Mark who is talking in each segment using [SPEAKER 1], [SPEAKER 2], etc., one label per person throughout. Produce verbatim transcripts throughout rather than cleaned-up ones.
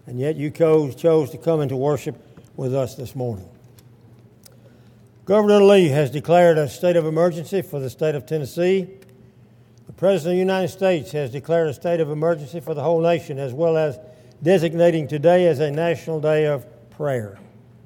[SPEAKER 1] and yet you chose, chose to come into worship with us this morning. Governor Lee has declared a state of emergency for the state of Tennessee. The President of the United States has declared a state of emergency for the whole nation, as well as designating today as a national day of prayer.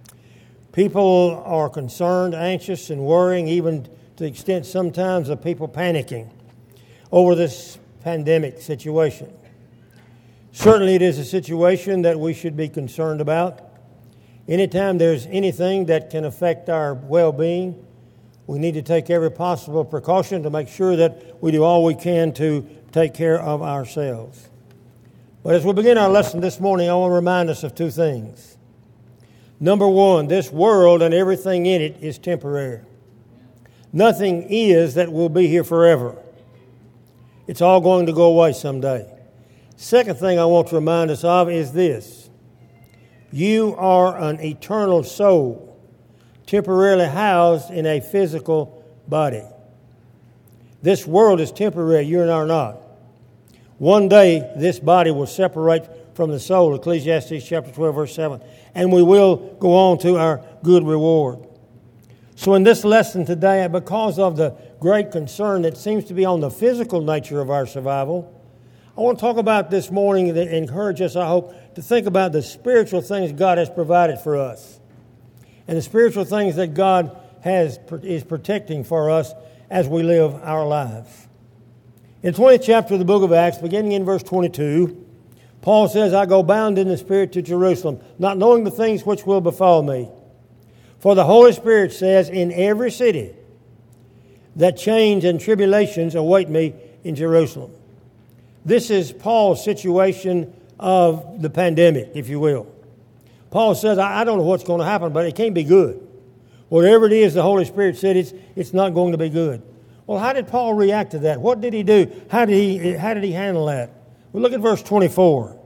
[SPEAKER 1] People are concerned, anxious, and worrying, even to the extent sometimes of people panicking over this pandemic situation. Certainly it is a situation that we should be concerned about. Anytime there's anything that can affect our well-being, we need to take every possible precaution to make sure that we do all we can to take care of ourselves. But as we begin our lesson this morning, I want to remind us of two things. Number one, this world and everything in it is temporary. Nothing is that will be here forever. It's all going to go away someday. Second thing I want to remind us of is this. You are an eternal soul, temporarily housed in a physical body. This world is temporary, you and I are not. One day, this body will separate from the soul, Ecclesiastes chapter twelve, verse seven, and we will go on to our good reward. So in this lesson today, because of the great concern that seems to be on the physical nature of our survival, I want to talk about this morning and encourage us, I hope, to think about the spiritual things God has provided for us and the spiritual things that God has is protecting for us as we live our lives. In the twentieth chapter of the book of Acts, beginning in verse twenty-two, Paul says, I go bound in the Spirit to Jerusalem, not knowing the things which will befall me. For the Holy Spirit says, in every city that chains and tribulations await me in Jerusalem. This is Paul's situation of the pandemic, if you will. Paul says, I don't know what's going to happen, but it can't be good. Whatever it is, the Holy Spirit said it's, it's not going to be good. Well, how did Paul react to that? What did he do? How did he, how did he handle that? Well, look at verse twenty-four.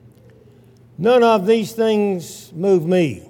[SPEAKER 1] None of these things move me,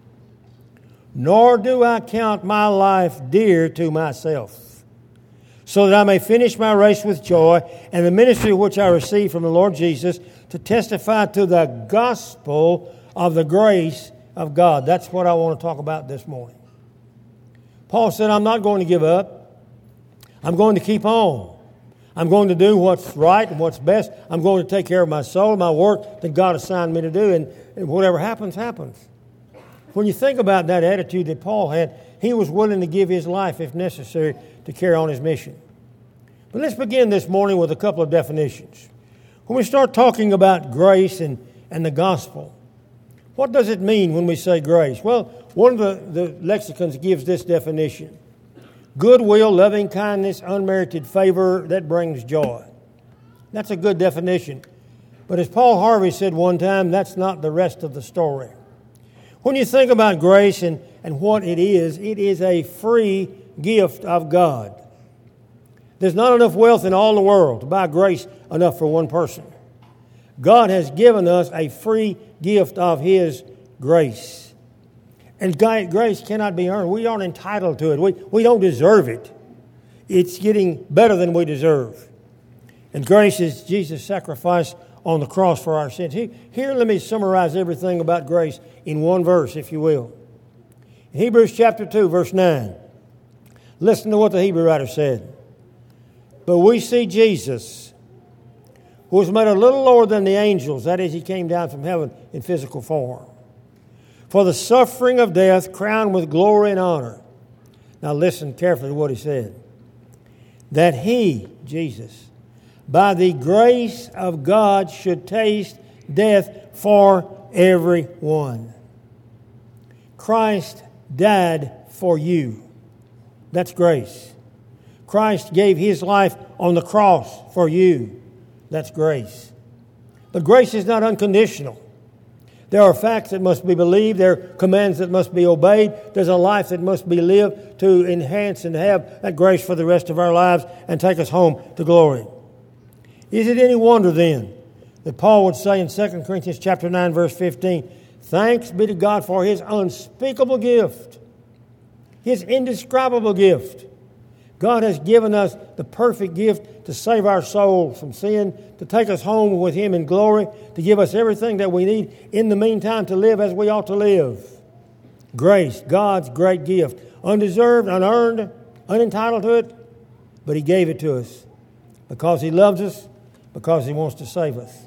[SPEAKER 1] nor do I count my life dear to myself, so that I may finish my race with joy and the ministry which I received from the Lord Jesus to testify to the gospel of the grace of God. That's what I want to talk about this morning. Paul said, I'm not going to give up. I'm going to keep on. I'm going to do what's right and what's best. I'm going to take care of my soul, my work that God assigned me to do, and, and whatever happens, happens. When you think about that attitude that Paul had, he was willing to give his life, if necessary, to carry on his mission. But let's begin this morning with a couple of definitions. When we start talking about grace and, and the gospel, what does it mean when we say grace? Well, one of the, the lexicons gives this definition. Goodwill, loving kindness, unmerited favor that brings joy. That's a good definition. But as Paul Harvey said one time, that's not the rest of the story. When you think about grace and, and what it is, it is a free gift of God. There's not enough wealth in all the world to buy grace enough for one person. God has given us a free gift of His grace. And grace cannot be earned. We aren't entitled to it. We, we don't deserve it. It's getting better than we deserve. And grace is Jesus' sacrifice on the cross for our sins. Here, here, let me summarize everything about grace in one verse, if you will. In Hebrews chapter two, verse nine, listen to what the Hebrew writer said. But we see Jesus, who was made a little lower than the angels, that is, He came down from heaven in physical form, for the suffering of death, crowned with glory and honor. Now listen carefully to what He said. That He, Jesus, by the grace of God should taste death for everyone. Christ died for you. That's grace. Christ gave His life on the cross for you. That's grace. But grace is not unconditional. There are facts that must be believed. There are commands that must be obeyed. There's a life that must be lived to enhance and have that grace for the rest of our lives and take us home to glory. Is it any wonder then that Paul would say in Second Corinthians chapter nine, verse fifteen, thanks be to God for His unspeakable gift, His indescribable gift, God has given us the perfect gift to save our souls from sin, to take us home with Him in glory, to give us everything that we need in the meantime to live as we ought to live. Grace, God's great gift. Undeserved, unearned, unentitled to it, but He gave it to us because He loves us, because He wants to save us.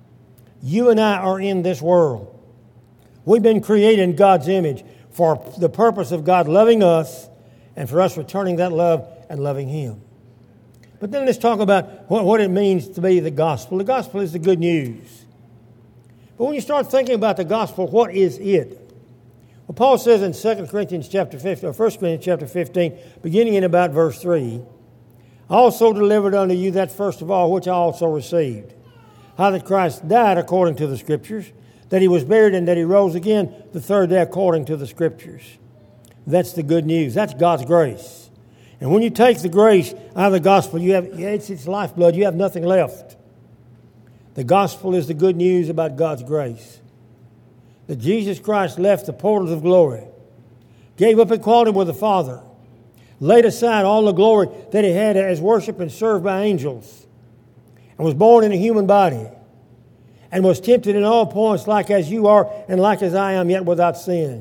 [SPEAKER 1] You and I are in this world. We've been created in God's image for the purpose of God loving us and for us returning that love and loving Him. But then let's talk about what, what it means to be the gospel. The gospel is the good news. But when you start thinking about the gospel, what is it? Well, Paul says in Second Corinthians chapter fifteen, or First Corinthians chapter fifteen, beginning in about verse three, I also delivered unto you that first of all which I also received, how that Christ died according to the Scriptures, that He was buried, and that He rose again the third day according to the Scriptures. That's the good news. That's God's grace. And when you take the grace out of the gospel, you have it's its lifeblood. You have nothing left. The gospel is the good news about God's grace. That Jesus Christ left the portals of glory, gave up equality with the Father, laid aside all the glory that He had as worshiped and served by angels, and was born in a human body, and was tempted in all points like as you are and like as I am, yet without sin.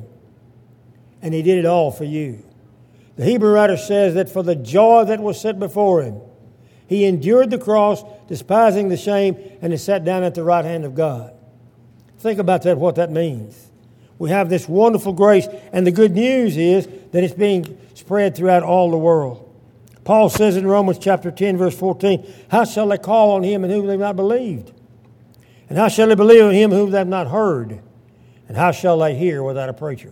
[SPEAKER 1] And He did it all for you. The Hebrew writer says that for the joy that was set before Him, He endured the cross, despising the shame, and is sat down at the right hand of God. Think about that, what that means. We have this wonderful grace, and the good news is that it's being spread throughout all the world. Paul says in Romans chapter ten, verse fourteen, how shall they call on Him in whom they have not believed? And how shall they believe on Him whom they have not heard? And how shall they hear without a preacher?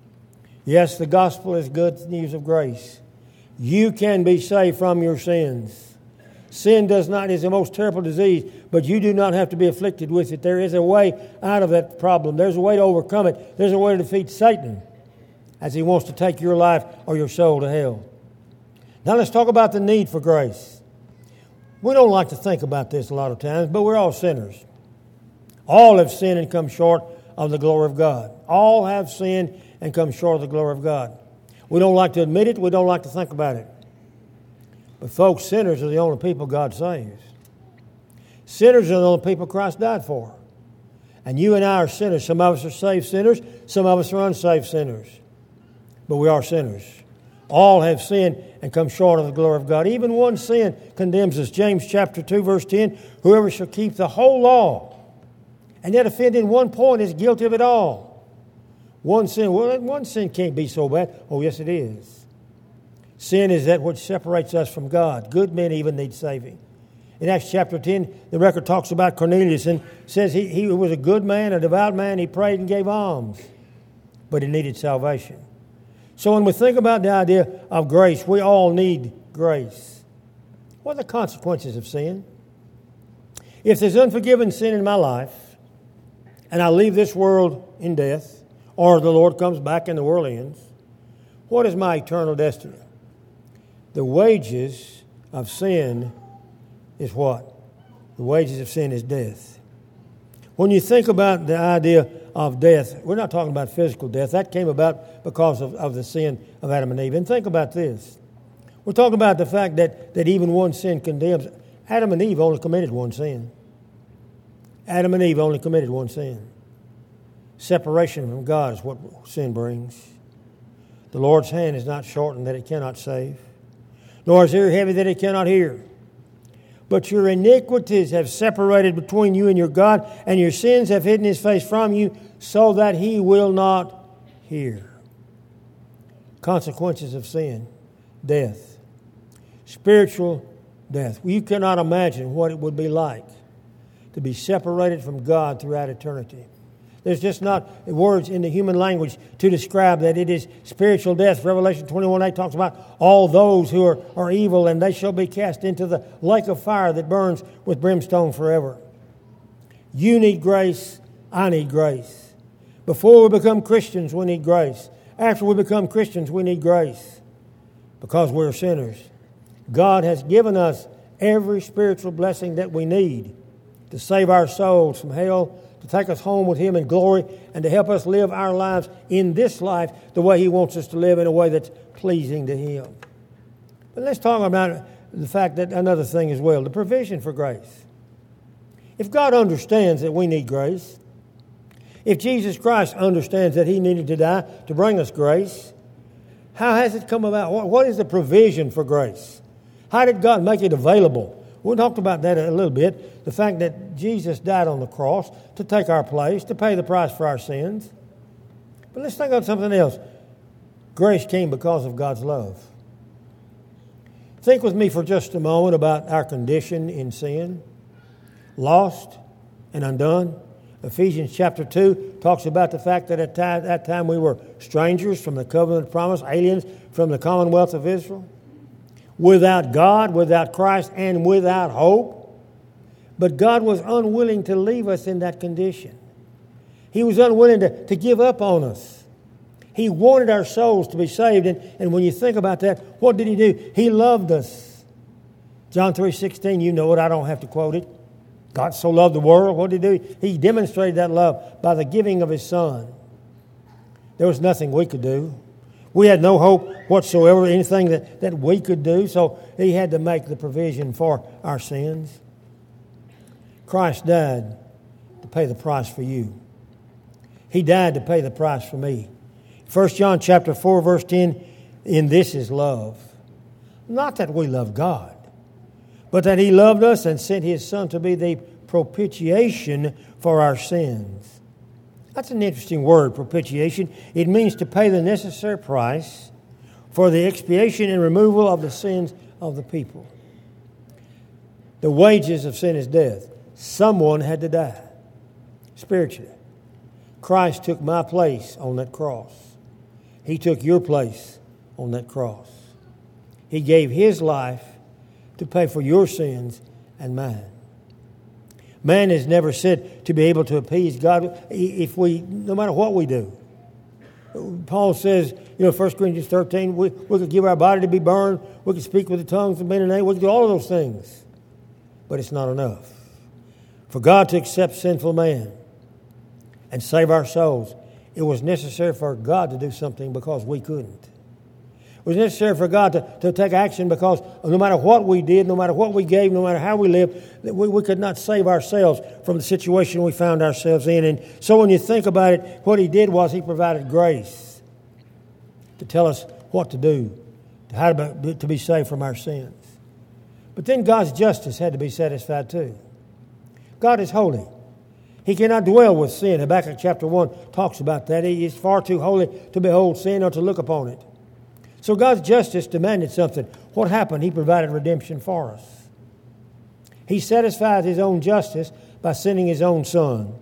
[SPEAKER 1] Yes, the gospel is good news of grace. You can be saved from your sins. Sin does not is the most terrible disease, but you do not have to be afflicted with it. There is a way out of that problem. There's a way to overcome it. There's a way to defeat Satan as he wants to take your life or your soul to hell. Now let's talk about the need for grace. We don't like to think about this a lot of times, but we're all sinners. All have sinned and come short of the glory of God. All have sinned and come short of the glory of God. We don't like to admit it. We don't like to think about it. But folks, sinners are the only people God saves. Sinners are the only people Christ died for. And you and I are sinners. Some of us are saved sinners. Some of us are unsaved sinners. But we are sinners. All have sinned and come short of the glory of God. Even one sin condemns us. James chapter two, verse ten, whoever shall keep the whole law and yet offend in one point is guilty of it all. One sin, well, one sin can't be so bad. Oh, yes, it is. Sin is that which separates us from God. Good men even need saving. In Acts chapter ten, the record talks about Cornelius and says he, he was a good man, a devout man. He prayed and gave alms, but he needed salvation. So when we think about the idea of grace, we all need grace. What are the consequences of sin? If there's unforgiven sin in my life, and I leave this world in death, or the Lord comes back and the world ends, what is my eternal destiny? The wages of sin is what? The wages of sin is death. When you think about the idea of death, we're not talking about physical death. That came about because of, of the sin of Adam and Eve. And think about this. We're talking about the fact that, that even one sin condemns. Adam and Eve only committed one sin. Adam and Eve only committed one sin. Separation from God is what sin brings. The Lord's hand is not shortened that it cannot save, nor is ear heavy that it cannot hear. But your iniquities have separated between you and your God, and your sins have hidden His face from you, so that He will not hear. Consequences of sin, death. Spiritual death. You cannot imagine what it would be like to be separated from God throughout eternity. There's just not words in the human language to describe that it is spiritual death. Revelation twenty-one eight talks about all those who are, are evil, and they shall be cast into the lake of fire that burns with brimstone forever. You need grace. I need grace. Before we become Christians, we need grace. After we become Christians, we need grace because we're sinners. God has given us every spiritual blessing that we need to save our souls from hell, to take us home with Him in glory, and to help us live our lives in this life the way He wants us to live, in a way that's pleasing to Him. But let's talk about the fact that another thing as well, the provision for grace. If God understands that we need grace, if Jesus Christ understands that He needed to die to bring us grace, how has it come about? What is the provision for grace? How did God make it available? We talked about that a little bit. The fact that Jesus died on the cross to take our place, to pay the price for our sins. But let's think of something else. Grace came because of God's love. Think with me for just a moment about our condition in sin. Lost and undone. Ephesians chapter two talks about the fact that at that time we were strangers from the covenant promise, aliens from the commonwealth of Israel, without God, without Christ, and without hope. But God was unwilling to leave us in that condition. He was unwilling to, to give up on us. He wanted our souls to be saved. And, and when you think about that, what did He do? He loved us. John three sixteen, you know it. I don't have to quote it. God so loved the world. What did He do? He demonstrated that love by the giving of His Son. There was nothing we could do. We had no hope whatsoever, anything that, that we could do. So He had to make the provision for our sins. Christ died to pay the price for you. He died to pay the price for me. First John chapter four, verse ten, in this is love. Not that we love God, but that He loved us and sent His Son to be the propitiation for our sins. That's an interesting word, propitiation. It means to pay the necessary price for the expiation and removal of the sins of the people. The wages of sin is death. Someone had to die, spiritually. Christ took my place on that cross. He took your place on that cross. He gave His life to pay for your sins and mine. Man is never said to be able to appease God if we, no matter what we do. Paul says, you know, First Corinthians thirteen, we, we could give our body to be burned, we could speak with the tongues of men and names, we could do all of those things. But it's not enough. For God to accept sinful man and save our souls, it was necessary for God to do something because we couldn't. It was necessary for God to, to take action because no matter what we did, no matter what we gave, no matter how we lived, we, we could not save ourselves from the situation we found ourselves in. And so when you think about it, what He did was He provided grace to tell us what to do, how to be, to be saved from our sins. But then God's justice had to be satisfied too. God is holy. He cannot dwell with sin. Habakkuk chapter one talks about that. He is far too holy to behold sin or to look upon it. So God's justice demanded something. What happened? He provided redemption for us. He satisfied His own justice by sending His own Son.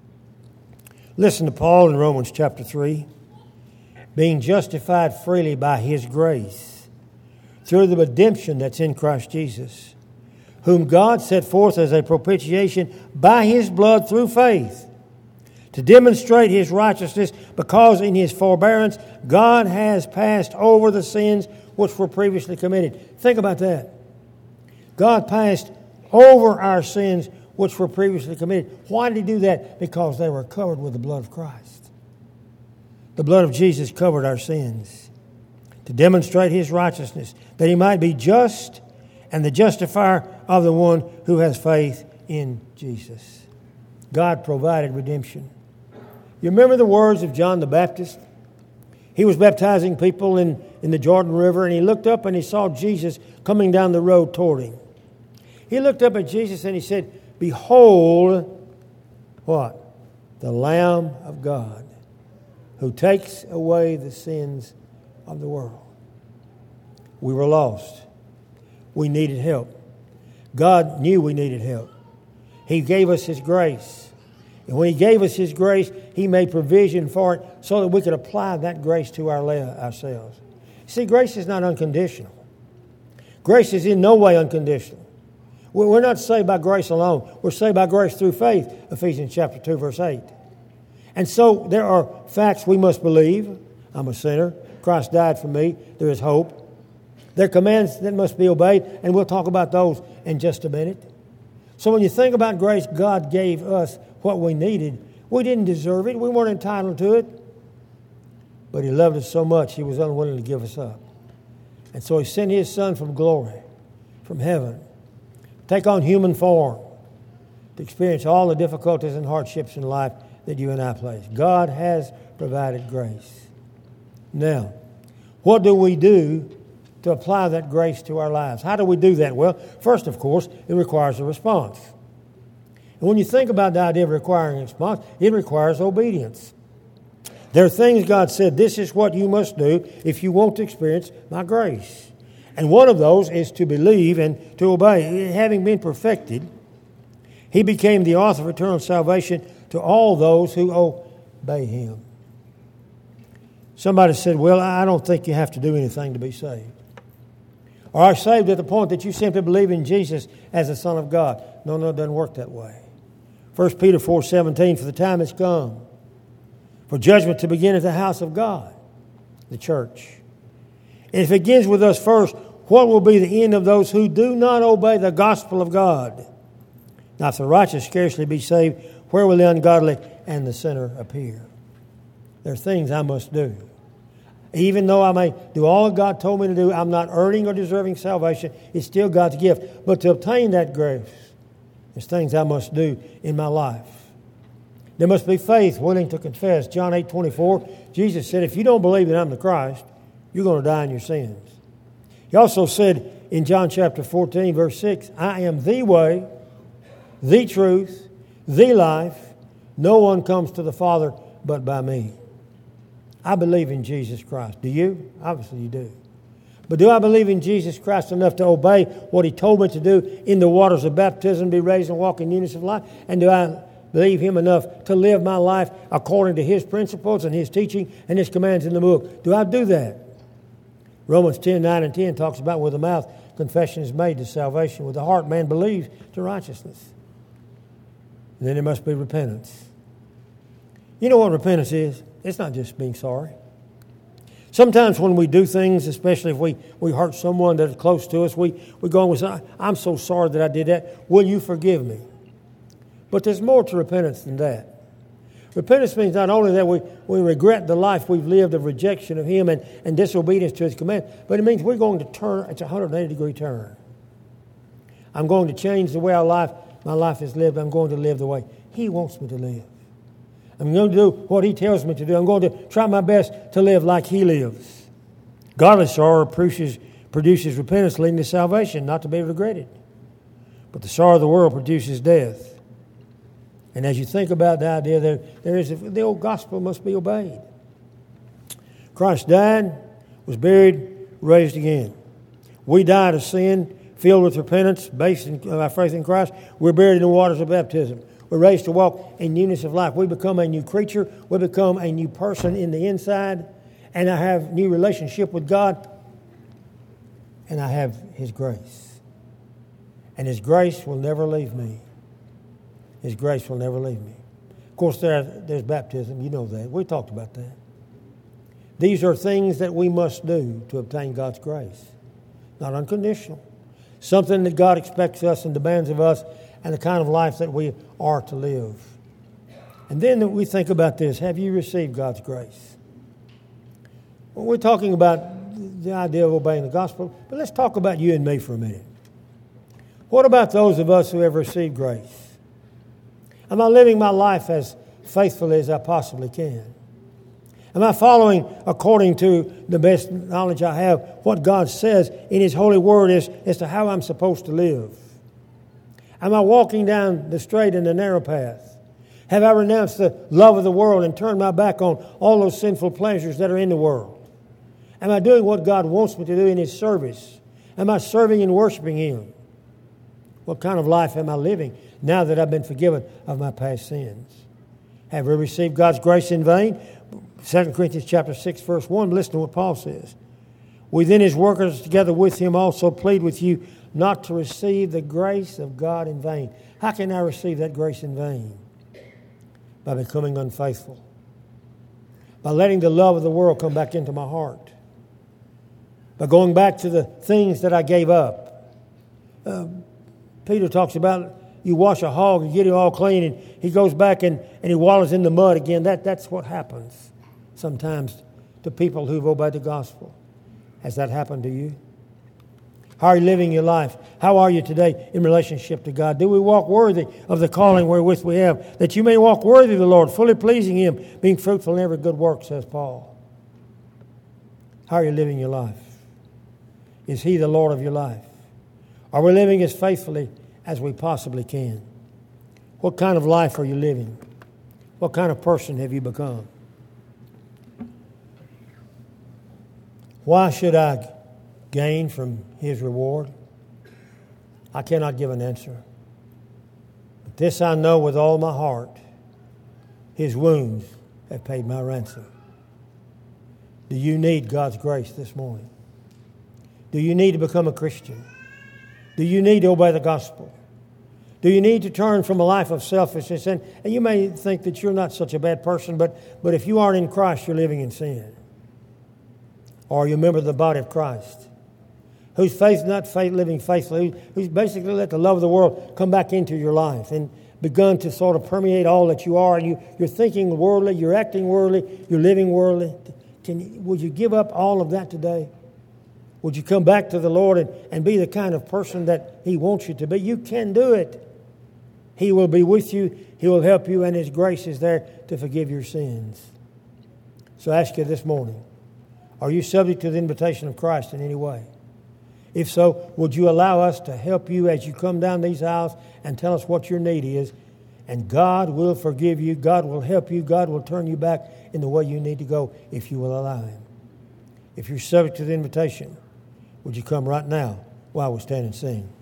[SPEAKER 1] Listen to Paul in Romans chapter three. Being justified freely by His grace through the redemption that's in Christ Jesus, whom God set forth as a propitiation by His blood through faith, to demonstrate His righteousness, because in His forbearance God has passed over the sins which were previously committed. Think about that. God passed over our sins which were previously committed. Why did He do that? Because they were covered with the blood of Christ. The blood of Jesus covered our sins to demonstrate His righteousness, that He might be just and the justifier of the one who has faith in Jesus. God provided redemption. You remember the words of John the Baptist? He was baptizing people in, in the Jordan River, and he looked up and he saw Jesus coming down the road toward him. He looked up at Jesus and he said, "Behold," what? "The Lamb of God, who takes away the sins of the world." We were lost. We needed help. God knew we needed help. He gave us His grace. And when He gave us His grace, He made provision for it so that we could apply that grace to our ourselves. See, grace is not unconditional. Grace is in no way unconditional. We're not saved by grace alone. We're saved by grace through faith, Ephesians chapter two, verse eight. And so there are facts we must believe. I'm a sinner. Christ died for me. There is hope. There are commands that must be obeyed, and we'll talk about those in just a minute. So when you think about grace, God gave us what we needed. We didn't deserve it. We weren't entitled to it. But He loved us so much, He was unwilling to give us up. And so He sent His Son from glory, from heaven, take on human form, to experience all the difficulties and hardships in life that you and I face. God has provided grace. Now, what do we do to apply that grace to our lives? How do we do that? Well, first, of course, it requires a response. And when you think about the idea of requiring a response, it requires obedience. There are things God said, this is what you must do if you want to experience my grace. And one of those is to believe and to obey. Having been perfected, He became the author of eternal salvation to all those who obey Him. Somebody said, well, I don't think you have to do anything to be saved. Or are you saved at the point that you simply believe in Jesus as the Son of God? No, no, it doesn't work that way. First Peter four seventeen, for the time has come for judgment to begin at the house of God, the church. And if it begins with us first, what will be the end of those who do not obey the gospel of God? Now, if the righteous scarcely be saved, where will the ungodly and the sinner appear? There are things I must do. Even though I may do all God told me to do, I'm not earning or deserving salvation. It's still God's gift. But to obtain that grace, there's things I must do in my life. There must be faith willing to confess. John eight twenty-four, Jesus said, if you don't believe that I'm the Christ, you're going to die in your sins. He also said in John chapter fourteen, verse six, I am the way, the truth, the life. No one comes to the Father but by me. I believe in Jesus Christ. Do you? Obviously you do. But do I believe in Jesus Christ enough to obey what He told me to do in the waters of baptism, be raised and walk in newness of life? And do I believe Him enough to live my life according to His principles and His teaching and His commands in the book? Do I do that? Romans ten, nine and ten talks about with the mouth confession is made to salvation. With the heart man believes to righteousness. And then there must be repentance. You know what repentance is? It's not just being sorry. Sometimes when we do things, especially if we, we hurt someone that is close to us, we, we go and we say, I'm so sorry that I did that. Will you forgive me? But there's more to repentance than that. Repentance means not only that we, we regret the life we've lived of rejection of Him and, and disobedience to His command, but it means we're going to turn, it's a one hundred eighty degree turn. I'm going to change the way our life, my life is lived. I'm going to live the way He wants me to live. I'm going to do what He tells me to do. I'm going to try my best to live like He lives. Godly sorrow produces, produces repentance leading to salvation, not to be regretted. But the sorrow of the world produces death. And as you think about the idea, there, there is a, the old gospel must be obeyed. Christ died, was buried, raised again. We died of sin, filled with repentance, based on our faith in Christ. We're buried in the waters of baptism. We're raised to walk in newness of life. We become a new creature. We become a new person in the inside. And I have new relationship with God. And I have His grace. And His grace will never leave me. His grace will never leave me. Of course, there, there's baptism. You know that. We talked about that. These are things that we must do to obtain God's grace. Not unconditional. Something that God expects us and demands of us, and the kind of life that we are to live. And then we think about this. Have you received God's grace? Well, we're talking about the idea of obeying the gospel, but let's talk about you and me for a minute. What about those of us who have received grace? Am I living my life as faithfully as I possibly can? Am I following according to the best knowledge I have what God says in His holy word is as to how I'm supposed to live? Am I walking down the straight and the narrow path? Have I renounced the love of the world and turned my back on all those sinful pleasures that are in the world? Am I doing what God wants me to do in His service? Am I serving and worshiping Him? What kind of life am I living now that I've been forgiven of my past sins? Have we received God's grace in vain? Second Corinthians chapter six, verse one, listen to what Paul says. We then, as workers together with Him, also plead with you not to receive the grace of God in vain. How can I receive that grace in vain? By becoming unfaithful. By letting the love of the world come back into my heart. By going back to the things that I gave up. Uh, Peter talks about you wash a hog and get it all clean, and he goes back and, and he wallows in the mud again. That, that's what happens sometimes to people who've obeyed the gospel. Has that happened to you? How are you living your life? How are you today in relationship to God? Do we walk worthy of the calling wherewith we have, that you may walk worthy of the Lord, fully pleasing Him, being fruitful in every good work, says Paul? How are you living your life? Is He the Lord of your life? Are we living as faithfully as we possibly can? What kind of life are you living? What kind of person have you become? Why should I gain from His reward? I cannot give an answer. But this I know with all my heart: His wounds have paid my ransom. Do you need God's grace this morning? Do you need to become a Christian? Do you need to obey the gospel? Do you need to turn from a life of selfishness? And, and you may think that you're not such a bad person, but, but if you aren't in Christ, you're living in sin. Or you're a member of the body of Christ, whose faith not faith, living faithfully, who's basically let the love of the world come back into your life and begun to sort of permeate all that you are. And you, you're thinking worldly, you're acting worldly, you're living worldly. Can you, would you give up all of that today? Would you come back to the Lord and, and be the kind of person that He wants you to be? You can do it. He will be with you. He will help you, and His grace is there to forgive your sins. So I ask you this morning, are you subject to the invitation of Christ in any way? If so, would you allow us to help you as you come down these aisles and tell us what your need is? And God will forgive you. God will help you. God will turn you back in the way you need to go if you will allow Him. If you're subject to the invitation, would you come right now while we stand and sing?